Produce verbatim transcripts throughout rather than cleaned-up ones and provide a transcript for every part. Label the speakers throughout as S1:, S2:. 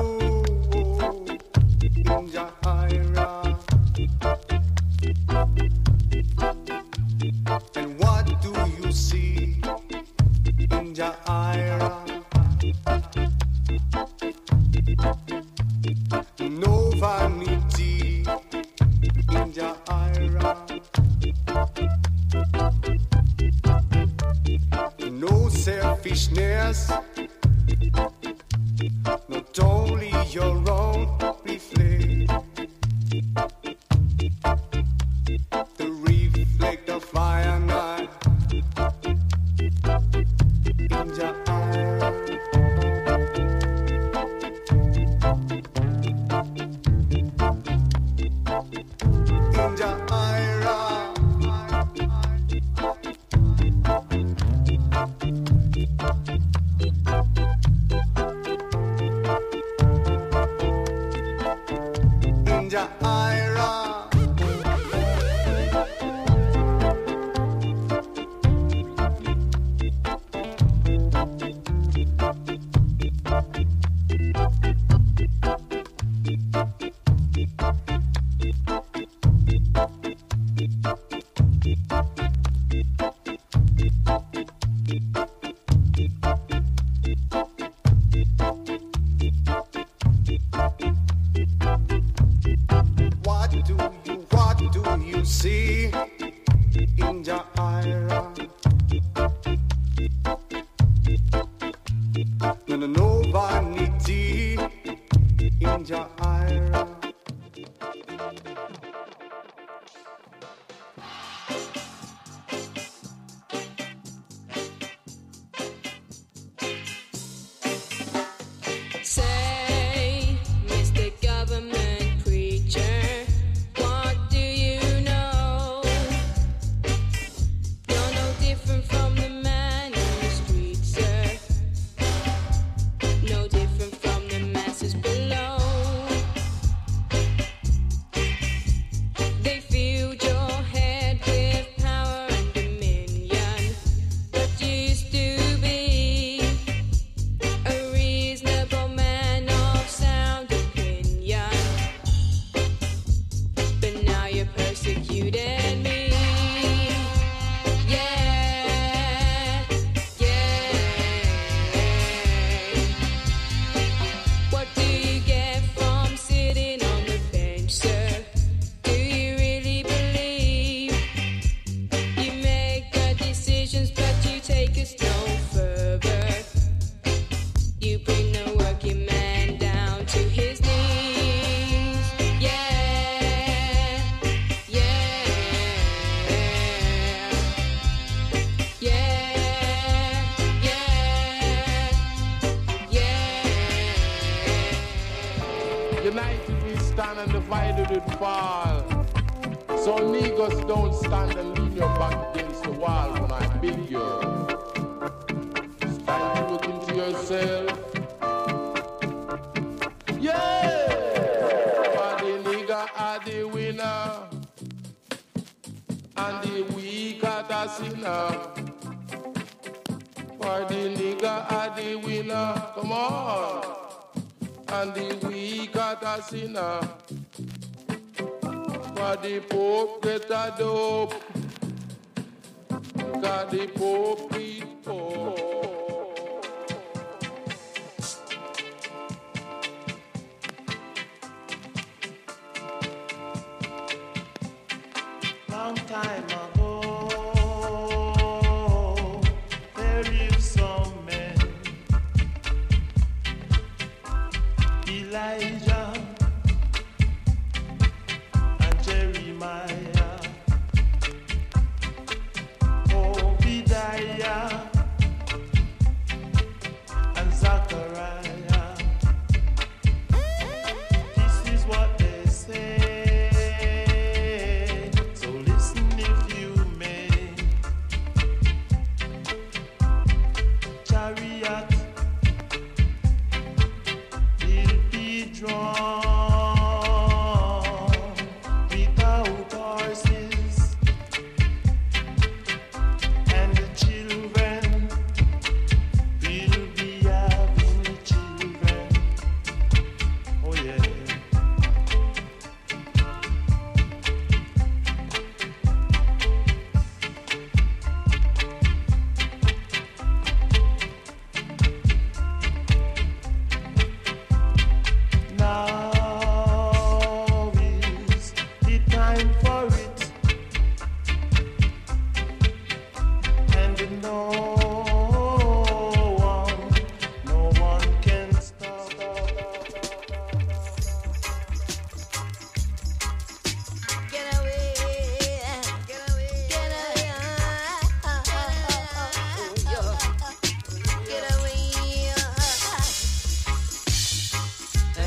S1: Chariot will be drawn.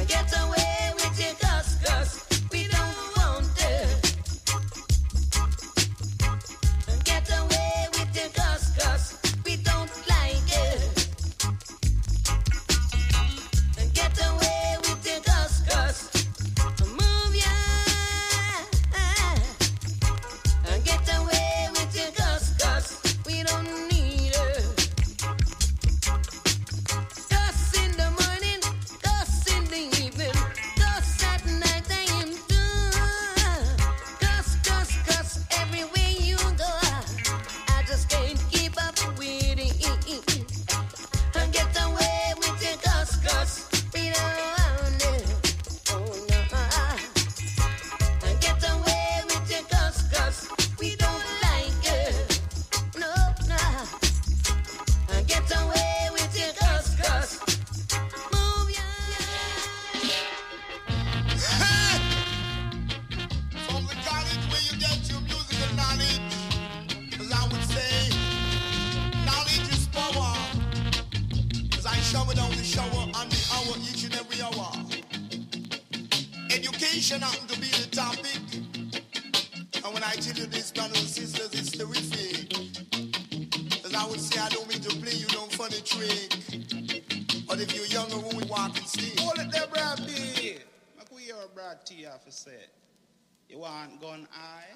S1: Education happen to be the topic. And when I tell you this, brothers and sisters, it's terrific. As I would say, I don't mean to play you no funny trick. But if you're younger, when we walk and stick.
S2: Hold it there, Brad B. Like we hear Brad T off a set. You want gun eye?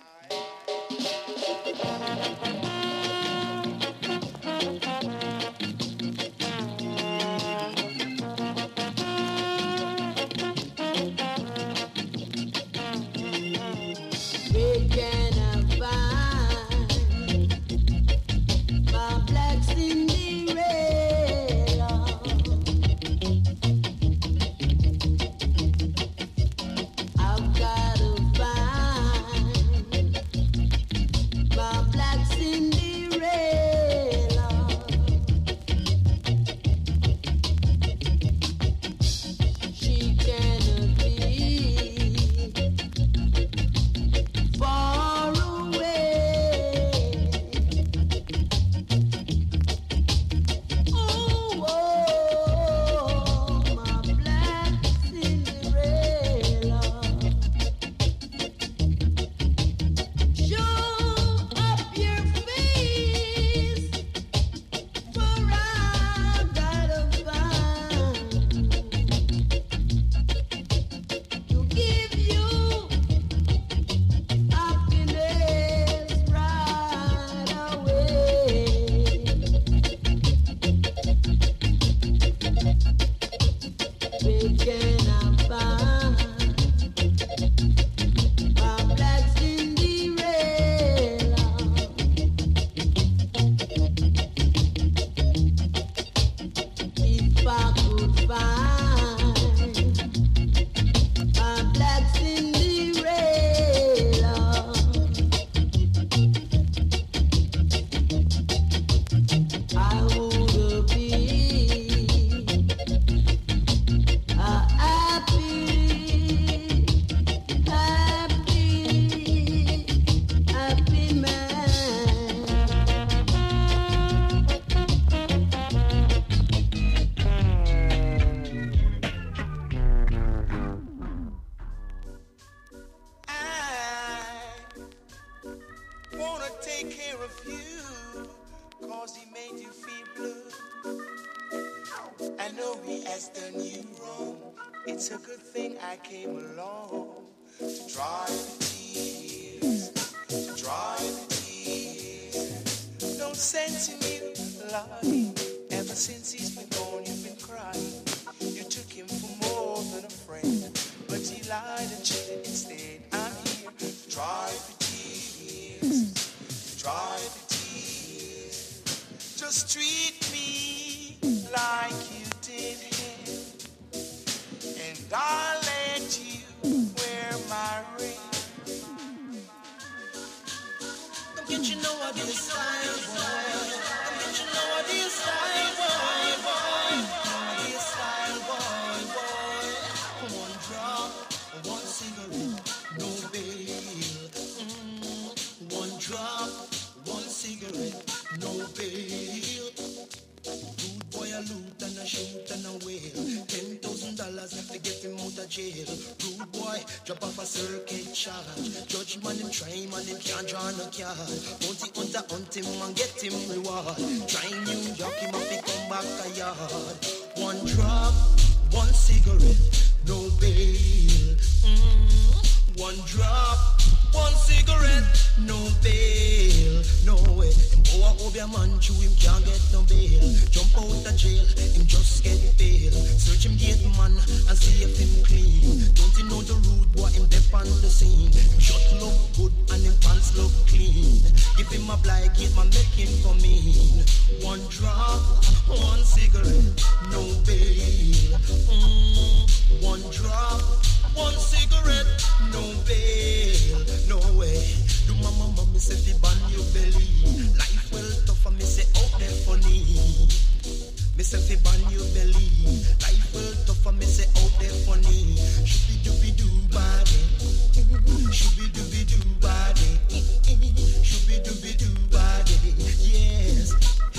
S3: to get him out of jail. Rude boy, drop off a circuit charge. Judge man him try man him can't draw no card. Bounty hunter hunt him and get him reward. Try New York him up he come back a yard. One drop, one cigarette, no bail. Mm. One drop, one cigarette, no bail. No way. Oh, I hope your man chew him can't get no bail. Jump out of jail, him just get bail. Search him gate man and see if him clean. Don't you know the rude boy him dep on the scene. Him shot look good and him pants look clean. Give him a blind gate man make him come in. One drop, one cigarette, no bail. Mm. One drop, one cigarette, no bail. No way. Do mama mama say fi ban your belly. Life well tough and me say out there funny. Me say fi ban your belly. Life well tough and me say out there funny. Shooby dooby doo body. Shooby dooby doo body. Shooby dooby doo body. Yes,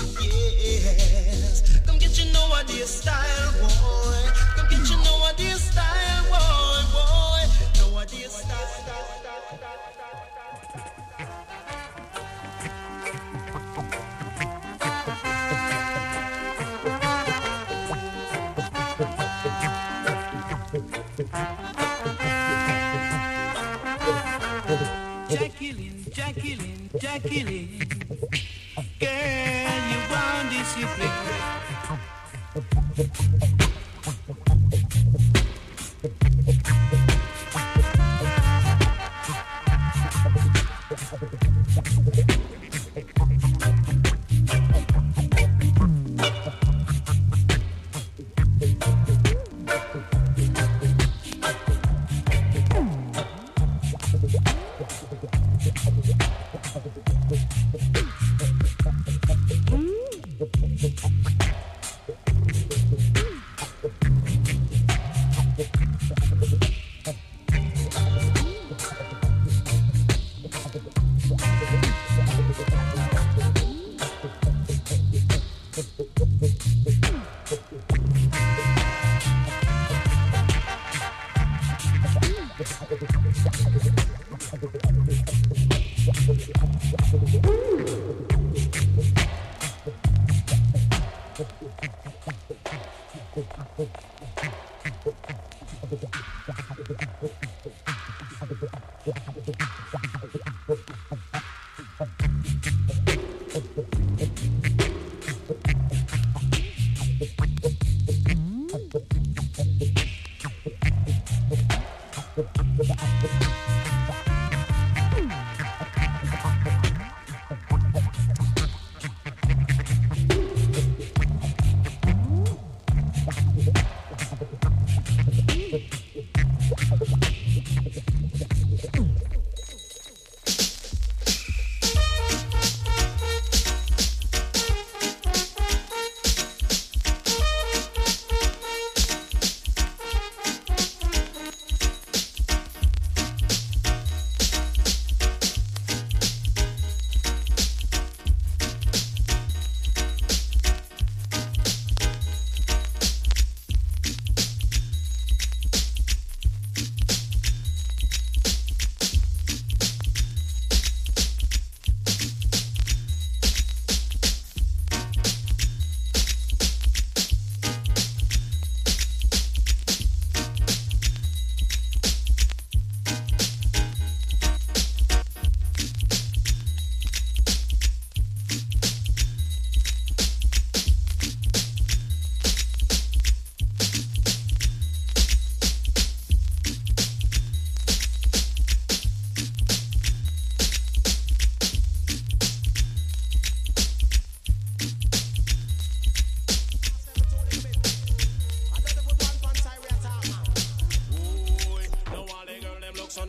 S3: yes. Come get your nowadays style, boy. Come get your nowadays style, boy, boy. Nowadays style.
S4: Jacqueline, Jacqueline, Jacqueline, girl, you want discipline.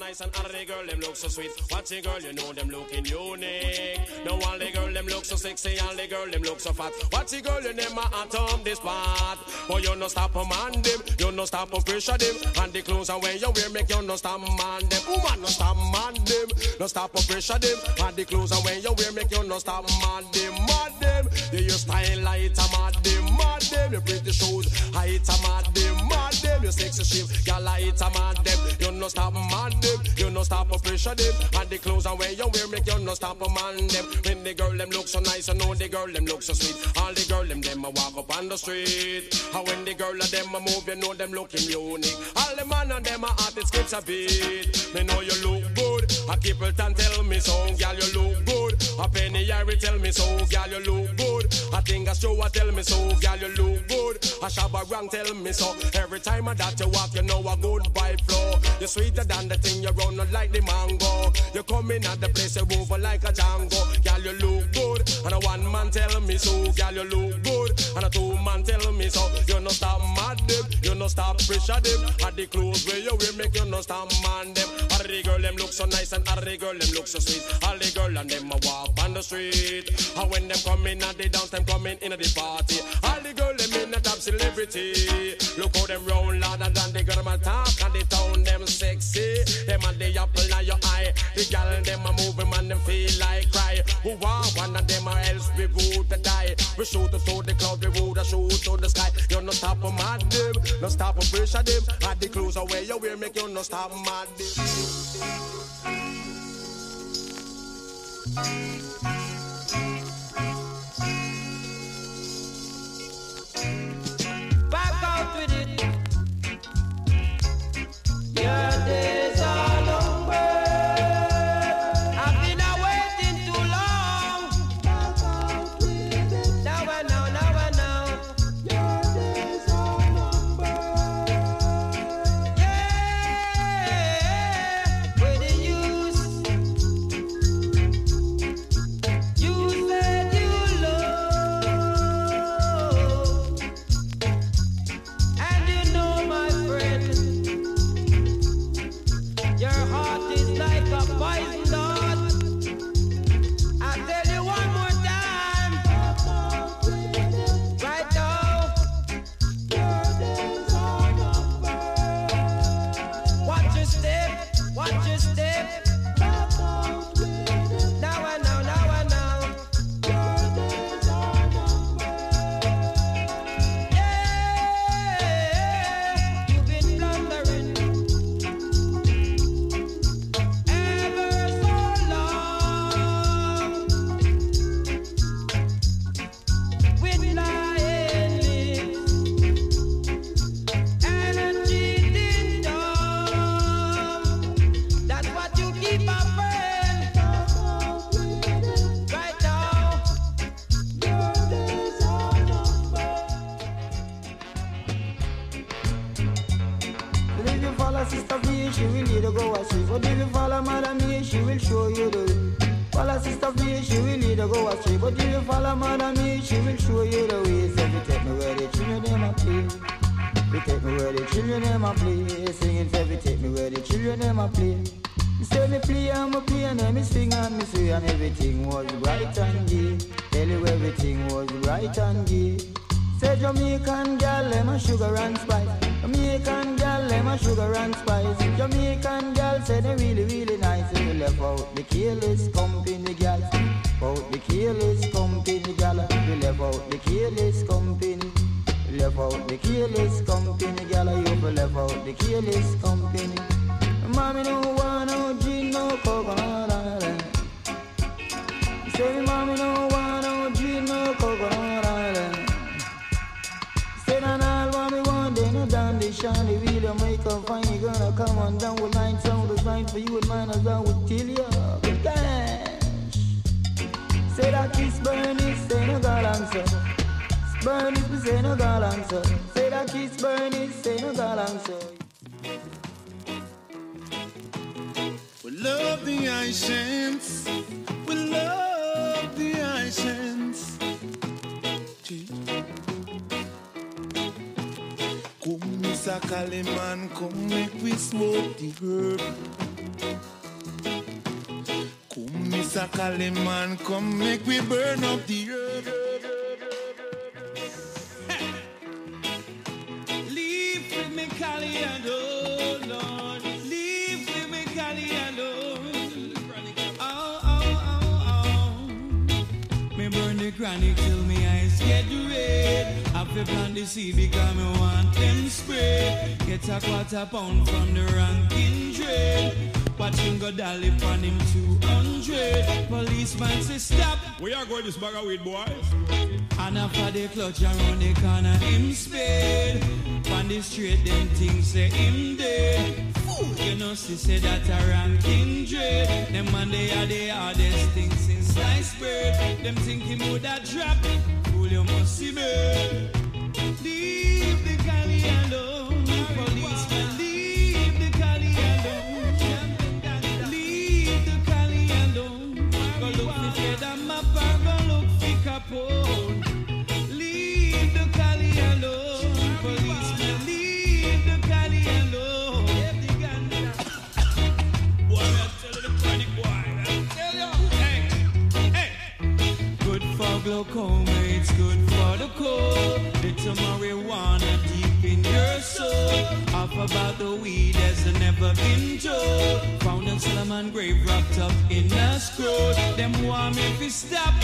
S5: nice and all the girl them look so sweet. Watch the girl, you know them looking unique. No all the girl them look so sexy, all the girl them look so fat. Watch the girl, you them a atom this part. But you no stop a man them, you no stop a pressure them. And the clothes and when you wear make you no stop man them. Woman no stop man them, no stop a pressure them. And the clothes and when you wear make you no stop man them, mad them. You your style light a mad them, mad them. Your pretty shoes, I hit a mad them, mad them. Your sexy shape, girl I hit a mad them. You no stop man them, you no stop a pressure them. And the clothes and when you wear make you no stop a man them. When the girl them look so nice, I know the girl them look so sweet. All the girl them them a walk up on the street. And when the girl of them a move, you know them looking unique. All the man and them a art, it skips a beat. Me know you look good. A Kippleton tell me so, girl you look good. A Penny Harry tell me so, girl you look good. A Tinga Stewart tell me so, girl you look good. A Shabba Rank tell me so. Every time I that you walk, you know a good vibe flow. You're sweeter than the thing you run like the mango. You come in at the place you move like a Django. Girl you look good. And a one man tell me so, girl you look good. And a two man tell me so. You no stop mad them, you no stop pressure them. At the clothes where you wear make you no stop man them. All the girl them look so nice and all the girl them look so sweet. All the girl and them a walk on the street. And when them come in at the dance, them coming in at the party. All the girl them in the top celebrity. Look how them round louder than the girl man talk. And the town them sexy. Them and the apple in your eye. The girl them a moving man them feel like cry. Who want one of them or else we would die. We shoot to the cloud, we would shoot to the sky. You no stop a mad them, no stop a pressure them. At the clothes away you wear make you no stop mad them.
S6: Back out with it. Your days are numbered. I've been waiting too long. Back out with it. Now and now, now and now. Your days are numbered. Yeah, with the use. You said you love, and you know, my friend, your heart is like a poison dart. I tell you one more time, right now, your days are numbered. Watch your step, watch your step. Now and now, now and now, your days are numbered. Yeah, you've been blundering ever so long with lying lips and a cheating tongue. That's what you keep a friend right now. Your days are numbered.
S7: But if you follow Sister V, she will lead you to go astray. But if you follow Madam E, she will show you the way. Follow Sister V, she will lead you to go astray. But if you follow Madam E, she will show you the way. So if you take me where the children them a play, if you take me where the children them a play, singing if you take me where the children them a play. You say me play and me play and then me swing and me sway and everything was bright and gay. Tell you everything was bright and gay. Say Jamaican girl, them a sugar and spice. Jamaican girl, them a sugar and spice. Jamaican girl say they really, really nice. If you left out the careless company girl, out the careless company girl. If you left out the careless company, you left out the careless company girl. You left out the careless company. Mommy no want no gin, no coconut island. Say mommy no want no gin, no coconut island. Say na all what me want, then no down the shandy wheel you make a fine. You gonna come on down with mine, sound is mine for you and mine as I would tell you. Gosh. Say that kiss burn it, say no girl answer. Burn it, say no girl answer. Say that kiss burn it, say no girl answer.
S8: We love the Haitians. We love the Haitians. Come, Mister Kaleman, come make we smoke the herb. Come, Mister Kaliman, come make we burn up the earth.
S4: Leave with me, Cali alone, Lord. Leave with me, Cali alone. Oh, oh, oh, oh. Me burn the chronic till me eyes get red. I feel plant the seed because me want them spread. Get a quarter pound from the ranking trade. Watch him go dolly on him two hundred. Policeman say stop.
S9: We are going this bag of weed, boys.
S4: And after the clutch around the corner, him spade. On the street, them things say him dead. Fool, you know, she say that a ranking dread. Them man, they are the hardest things since sliced bread. Them think him would have drop. Fool, you must see me. Leave the Cali alone. Policeman, leave the Cali alone. Leave the Cali alone. Go look for Feda Mappa, go look for Capone. Leave the Cali alone. Policeman, leave the Cali alone.
S9: Boy, I tell you the chronic boy. I tell you. Hey, hey.
S4: Good for glaucoma, it's good for the cold. Little marijuana deep in your soul. Half about the weed as never been told. Found in Solomon grave wrapped up in a scroll. Them want me to stop.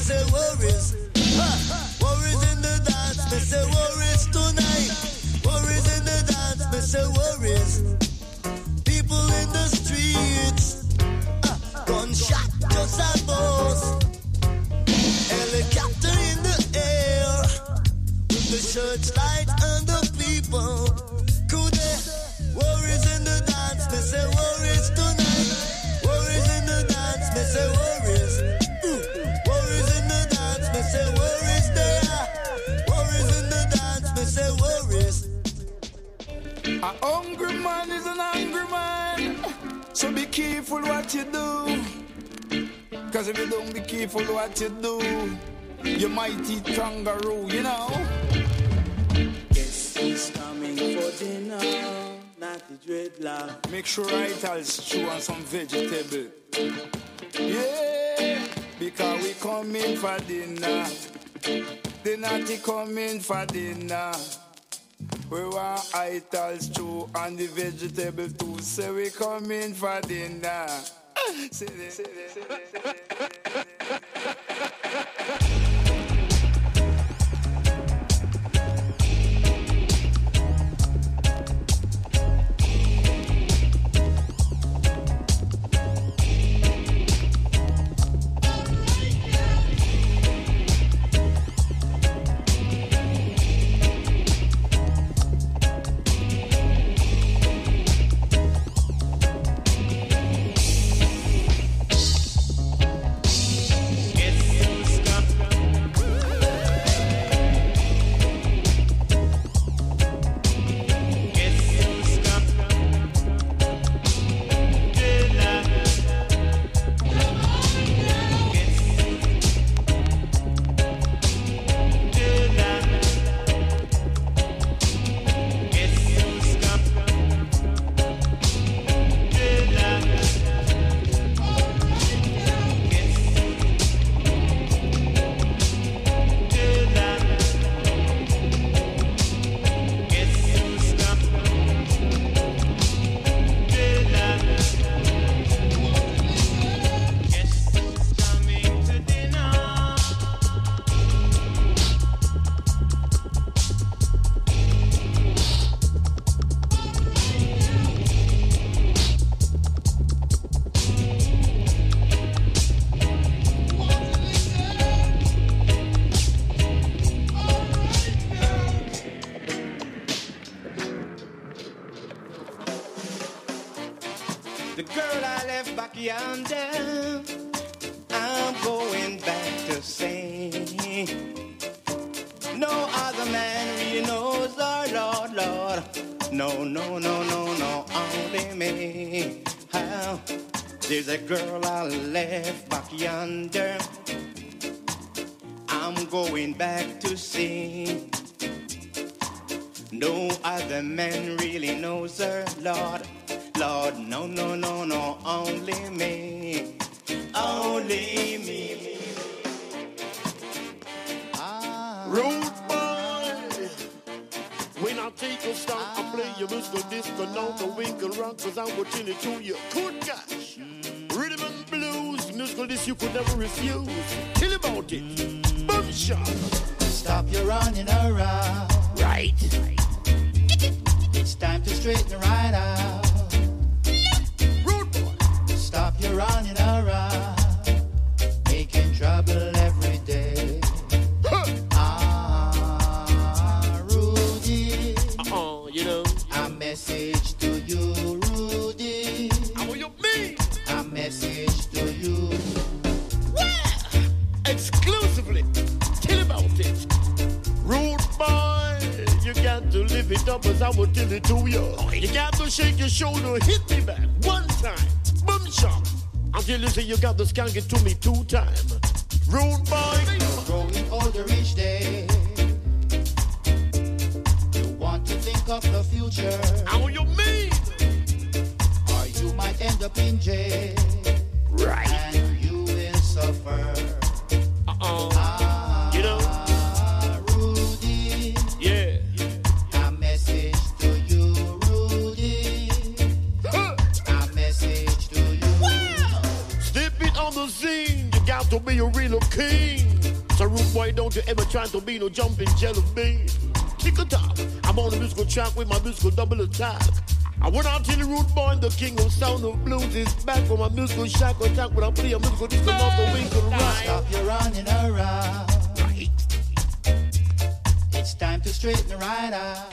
S3: say worries. Ha. Worries in the dance, me say worries tonight. Worries in the dance, me say worries. People in the streets, uh, gunshot just a boss. Helicopter in the air, with the searchlight and the people. Could they? Worries in the dance, me say worries tonight. Worries in the dance, me say worries. Ooh. Worries in the dance, me say worries there. Worries in the dance, me say worries.
S8: A hungry man is an angry man. So be careful what you do. Cause if you don't be careful what you do, you might eat kangaroo, you know.
S7: Guess who's coming for dinner? Not the dreadlock.
S8: Make sure I tell stew and some vegetable. Yeah, because we coming for dinner. The natty coming for dinner. We want ital stew and the vegetable too. So we coming for dinner. See this, see this, see this, see this.
S6: The girl I left back yonder, I'm going back to sing. No other man really knows our Lord, Lord. No, no, no, no, no, only me. How? There's a girl I left back yonder, I'm going back to sing. No other man really knows her, Lord. Lord, no, no, no, no, only me, only me. Ah.
S5: Rude boy, when I take a stop, ah. I play your musical disco, no, no winkle rock, cause I will tell it to you. Good gosh, mm. Rhythm and blues, musical disc you could never refuse. Tell about it, mm. Boom shot.
S6: Stop your running around.
S5: Right.
S6: It's time to straighten right out. Stop your running around, making trouble every day. Huh. Ah, Rudy.
S5: Uh-uh, you know.
S6: A message to you, Rudy.
S5: How you mean?
S6: A message to you.
S5: Well, exclusively. Tell about it. Rude boy, you got to live it up as I will tell it to you. You got to shake your shoulder, hit me back one time. Boom shot. Until you say you got to skank it to me two times. Rude boy.
S6: You're growing older each day. You want to think of the future.
S5: How you mean?
S6: Or you might end up in jail.
S5: Right.
S6: And you will suffer.
S5: Uh-oh.
S6: Ah,
S5: you know?
S6: Rudy.
S5: Yeah.
S6: A message to you, Rudy.
S5: Huh.
S6: A message to you.
S5: Well, step it on the scene. You got to be a real king.
S10: rude boy, don't you ever try to be no jumping jelly bean. Tick a tock, I'm on a musical track with my musical double attack. I went out to the rude boy, the king of sound of blues is back on my musical shack attack when I play a musical disco off the wing of the rock.
S11: Stop your running around.
S10: Right.
S11: It's time to straighten right out.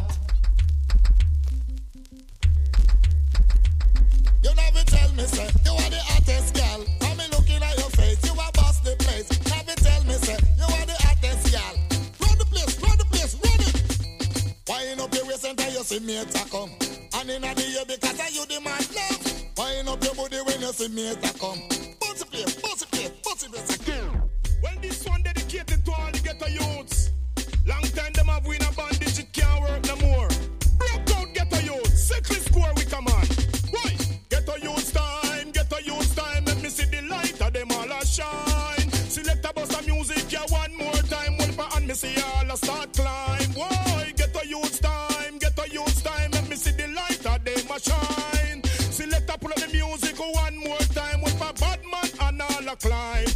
S1: You never tell me, say, you are the hottest gal. I'm looking at your face, you are boss the place. Never tell me, say, you are the hottest gal. Run the place, run the place, run it. Wind up your waist until you see me to come. And in the year because I you the man love. Wind up your body when you see me to come. Bounce the place, bounce the place, bounce the place again.
S5: Well, this one dedicated to all the ghetto youths. Long time them have win a bandage, it can't work no more. Broke out ghetto youths, sickly score we come on. Why? Ghetto youths time, ghetto youths time. Let me see the light of them all a shine. Select a bus of music, yeah, one more time. Well, and me see all a start climb. Why? Ghetto youths time, ghetto youths time. Let me see the light of them a shine. Select a pull up the music one more time. Well, for bad man and all a climb.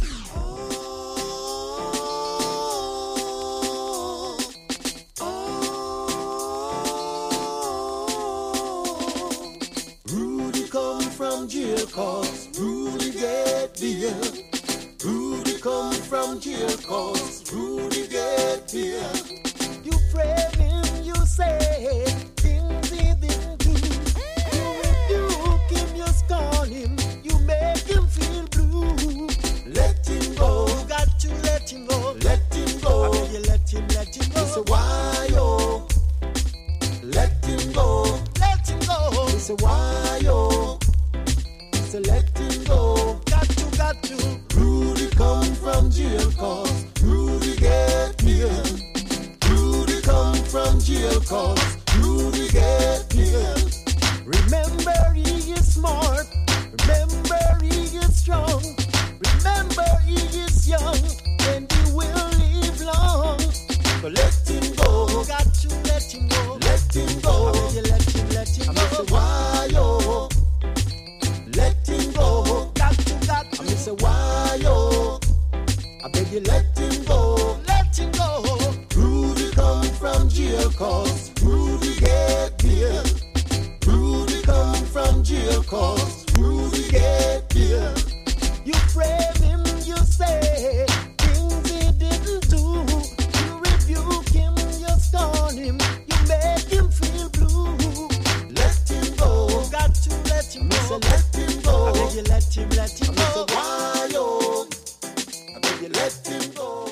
S3: From jail cause Rudy get beer. Rudy come from jail cause Rudy get beer. You frame him, you say things he didn't do. You rebuke him, you scorn him, you make him feel blue. Let him go, you got to let him go. Let him go, I mean you let him, let him go. So why yo? Let him go, let him go. So why yo? So let him go. Got to, got to. Rudy come from jail cause Rudy get beer. Rudy come from jail cause Rudy get beer. Remember he is smart. Remember he is strong. Remember he is young. And he will live long. But let him go. Got to let him go. Let him go. I mean, you let him, let him go. I say why yo? Let him go. Got to, got to. I say why yo? I beg you let him go. Let him go. Rudy come from jail cause Rudy get beer. Rudy come from jail cause Rudy get beer. You frame him, you say things he didn't do. You rebuke him, you scorn him, you make him feel blue. Let him go. Got to let him go. Let him go. I beg you let him, let him go. So why yo? I beg you let him go.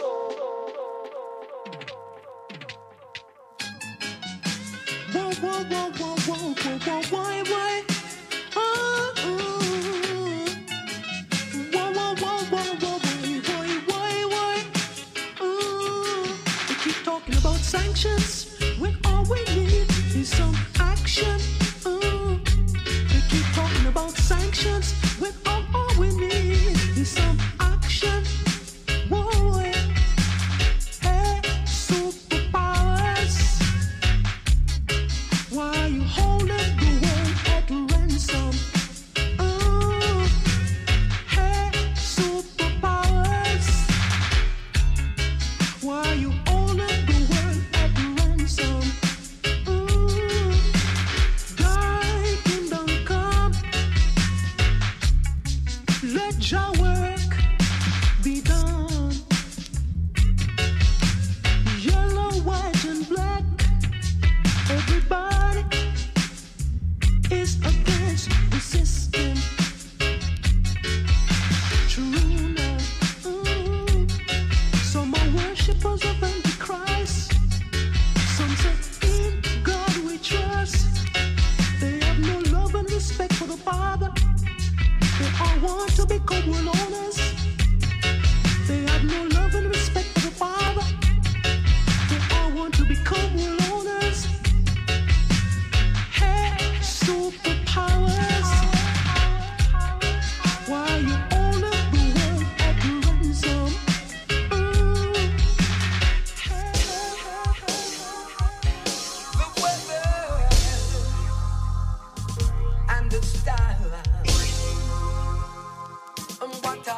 S3: Whoa, whoa, whoa, whoa, whoa, whoa, whoa, why, why? Oh, oh. Whoa, whoa, whoa, whoa, whoa, why, why, why? Oh. We keep talking about sanctions when all we need is some action. Oh. We keep talking about sanctions when all, all we need is some action. Whoa, hey, superpowers. Why you holding the world at ransom? Oh, hey, superpowers. Why you holding the world at ransom? Oh, thy kingdom come. Let your work be done. Yellow, white, and black. Everybody is against the system. True now. Mm. Some are worshippers of Antichrist. Some say in God we trust. They have no love and respect for the Father. They all want to become world owners. They have no love and respect for the Father. They all want to become world owners. Hey, superpowers. Why you owning the world at ransom? Mm. Hey,
S12: The weather and the style and what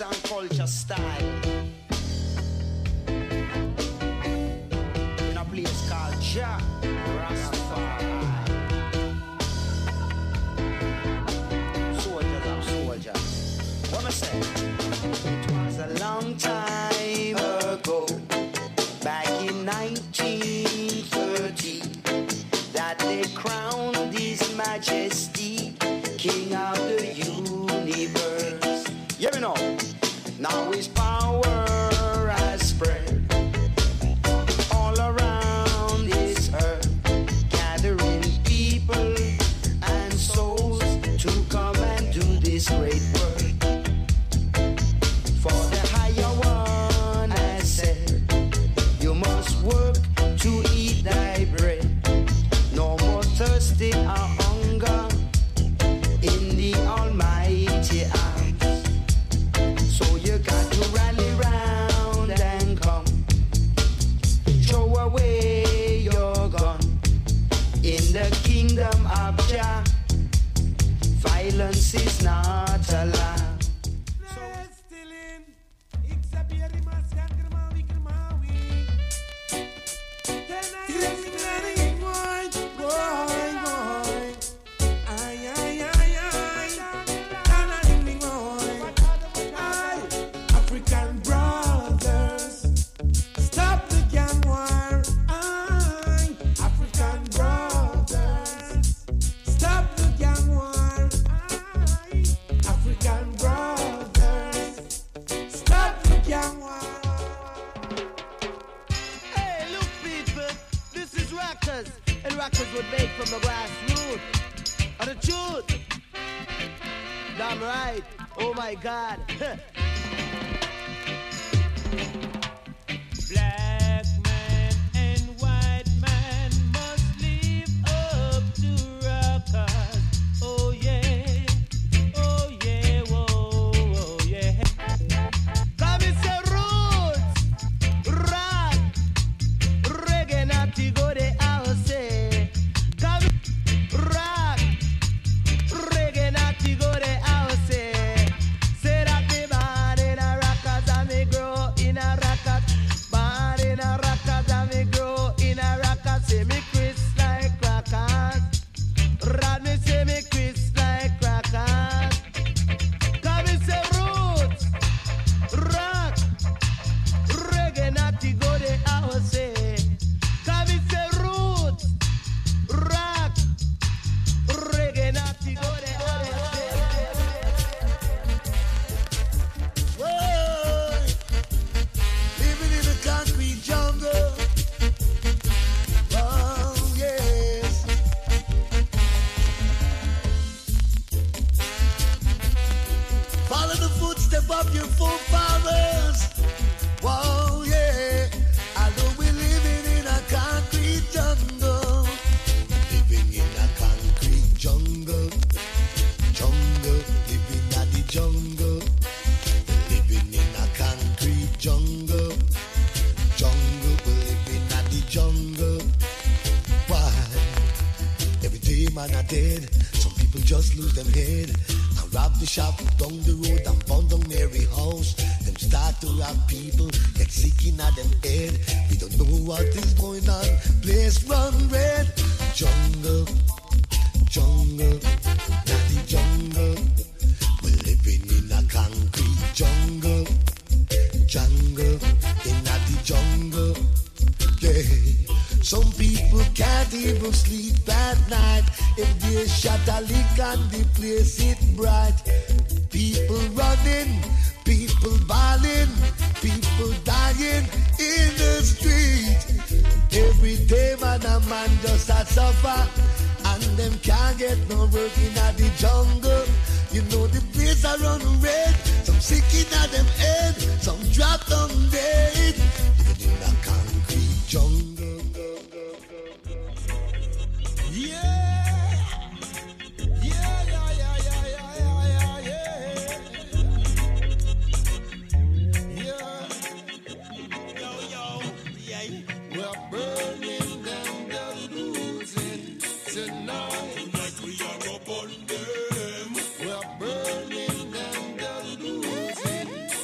S3: and culture style. In a place called Jah Rastafari. Soldiers and soldiers. What I say? It was a long time ago, back in nineteen thirty, that they crowned His Majesty King of the universe. Yeah, we know. Now His power has spread all around this earth, gathering people and souls to come and do this great work. For the higher one has said, you must work to eat thy bread. No more thirsty or hunger in the Almighty arms. So you got to rally round and come, throw away your gun. In the kingdom of Jah, violence is not allowed.
S13: African brothers, stop the gang war. Aye, African brothers, stop the gang war. Aye, African brothers, stop the gang war.
S3: Hey, look, people, this is Rockers, and Rockers were made from the grassroots. Are the truth? Damn right. Oh my God.
S4: Black man and white man must live up to rockers. Oh yeah, oh yeah, whoa, oh yeah.
S3: Come it's the roots, rock, reggae, natty, go the house. Come rock, reggae, natty, go the house. Say that me born in a rockers and me grow in a rockers. Born in a rockers and me grow in a rockers. Say me crisp like crackers. Rod me say me crisp like crackers. Come it's the roots, rock, reggae, natty, go the house. Come it's the roots, rock, reggae, natty, go the house.
S13: Whoa, living in a concrete jungle. Oh yes. Follow the footstep of your forefathers. Whoa, yeah. I know we're living in a concrete jungle. Living in a concrete jungle. Jungle, living in the jungle. Living in a concrete jungle. Jungle, we're living in the jungle. Why? Every day man are dead. Some people just lose them head. And rob the shop down the road and burn down Mary house. Them start to rob people, get sick in them head. We don't know what is going on. Place run red. Jungle, jungle, not the jungle. We're living in a concrete jungle. Jungle, in the jungle. Yeah. Some people can't even sleep at night. If they shot a lick and the place it bright. People running, people bawling, people dying in the street. Every day man a man just a suffer, and them can't get no work in the jungle. You know the place a run red. Some sick in them head, some drop down dead. Living in a concrete jungle. Yeah, yeah, yeah, yeah, yeah, yeah, yeah, yeah, yeah. Yo, yo, yeah. We're burning them, they're losing tonight. Tonight we are gonna burn them. We're burning them, they're losing.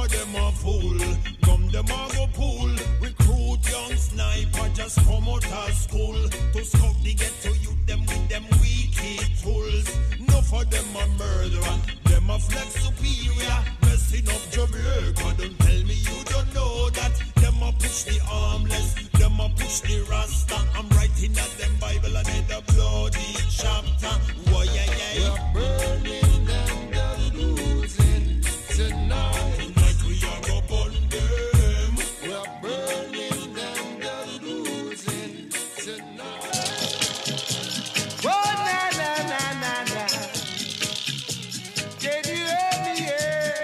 S14: of them a fool. Come them a go pool. Recruit young sniper just come out of school. To scout the ghetto youth them with them wicked tools. No for them a murderer. Them a flex superior. Messing up Jamaica. Don't tell me you don't know that. Them a push the armless. Them a push the rasta. I'm writing at them Bible and in the bloody chapter. Why yeah yeah. We're burning them down losing tonight. Tonight we are go burn them. We're burning them down losing tonight.
S12: Oh na na na na na. Can you hear me? Yeah.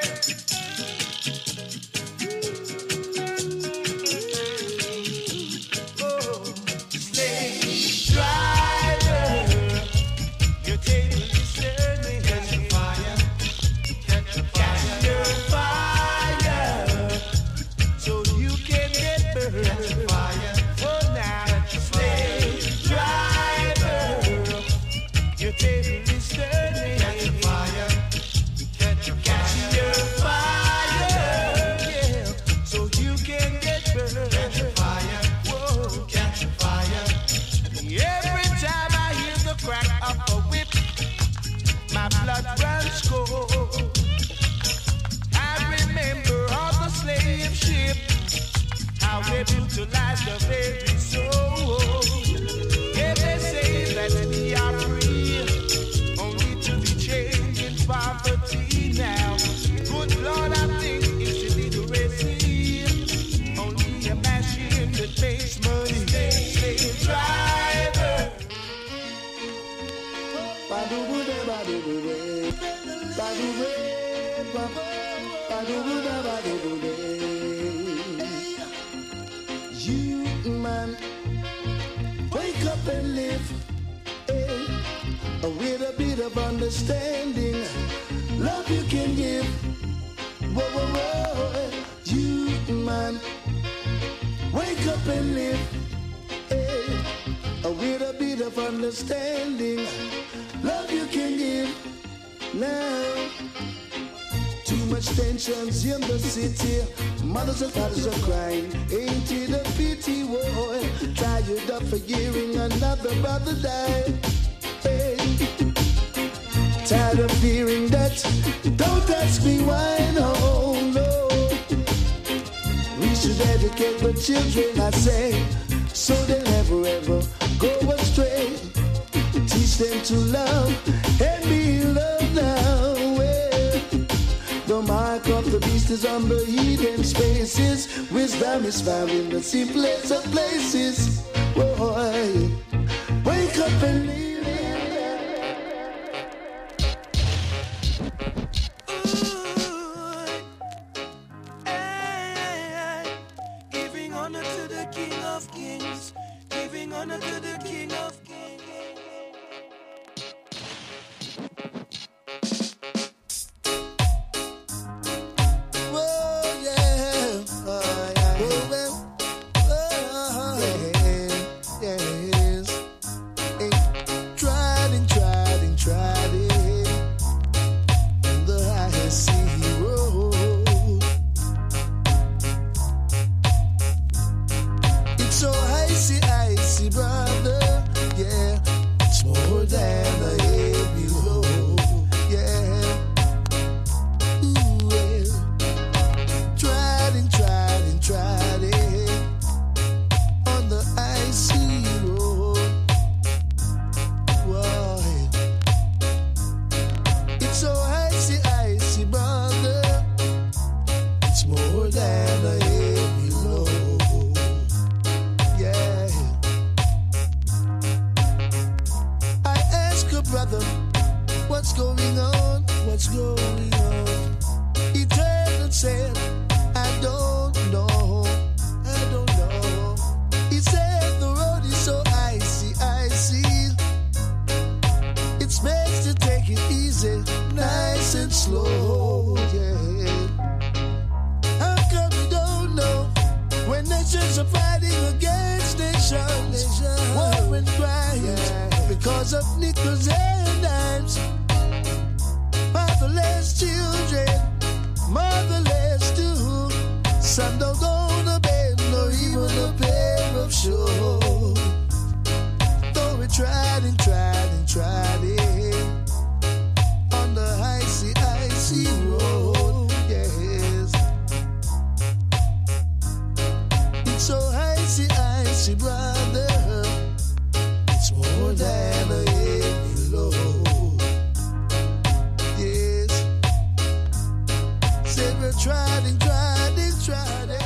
S12: Oh, slave driver, you take me journey. Catch the fire, catch the fire, your fire, so you can get burned. Catch the fire. Oh now, slave driver, you take me journey. Catch the fire, catch the fire, your fire, yeah, so you can get burned. Catch the fire, whoa, catch the fire. Every time I hear the crack of a whip, my blood runs cold. I remember all the slave ship, how they brutalized the very soul. Yeah, they say that we are free, only to be changed in poverty now. Good Lord, I think it should be the recipe. Only a machine that makes money. Slave driver.
S13: You man, wake up and live, eh, with a bit of understanding. Love you can give. Whoa, whoa, whoa. You man, wake up and live, eh, with a bit of understanding. Love you can give. Now, too much tensions in the city. Mothers and fathers are crying. Ain't it a pity, boy? Tired of hearing another brother die. Hey. Tired of hearing that. Don't ask me why, no, no. We should educate the children, I say, so they never ever go astray. Teach them to love and be loved now. Well, the mark of the beast is on the hidden spaces. Wisdom is found in the simplest of places. Boy, wake up and live.
S12: Giving honor to the King of Kings. Giving honor to the King of Kings.
S13: Because of nickels and dimes, fatherless children, motherless too. Sun don't gonna bend nor even a pair of shoes. Though we tried and tried and tried it on the icy, icy road, yes. It's so icy, icy, brother. It's more than a heavy load. Yes. Said we tried and tried and tried it.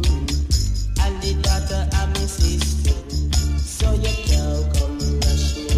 S3: So you can't come rush me.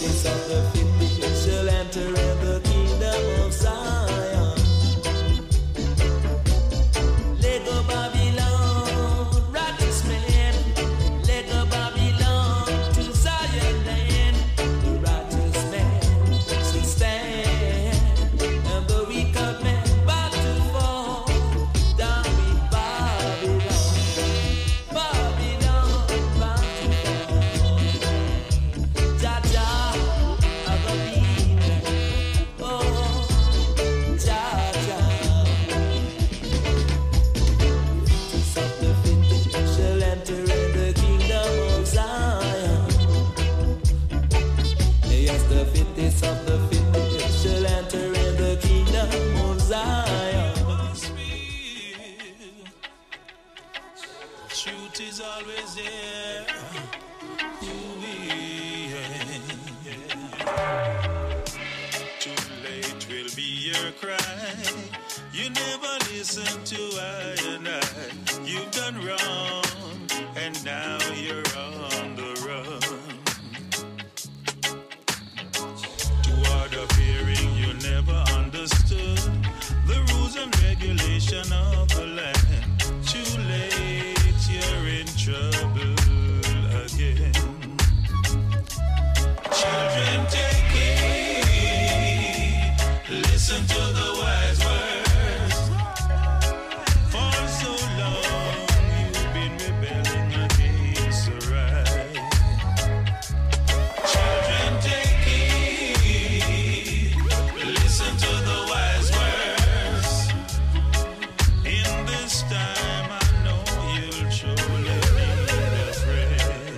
S15: fittest of the fittest shall enter in the kingdom of Zion. Let go Babylon, righteous man. Let go Babylon to Zion land. The righteous man shall stand, and the wicked man about to fall down with Babylon. Babylon about to fall. Jah Jah, I go be there. Oh, Jah Jah. Fittest of the fittest shall enter in the kingdom of Zion. Yes, the fittest of the fittest shall enter in the kingdom of Zion.
S14: Truth is always there. Ooh, yeah, yeah. Too late will be your cry. You never listen to I and I. You've done wrong, and now you're on the run. Toward a fearing you never understood the rules and regulation of the land. Too late, you're in trouble again. Children, take heed. Listen to the wise words. For so long you've been rebelling against the right. Children, take heed. Listen to the wise words. In this time, I know you'll surely need a friend.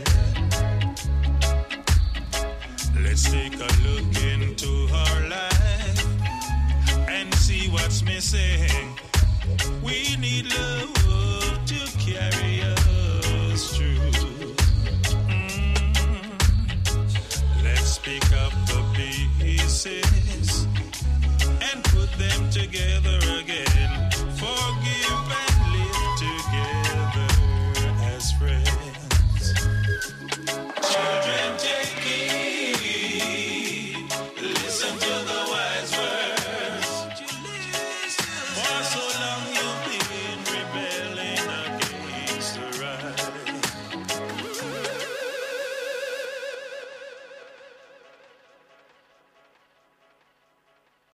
S14: Let's take a look into our life and see what's missing. We need love to carry us through. Mm. Let's pick up the pieces and put them together again. Forgive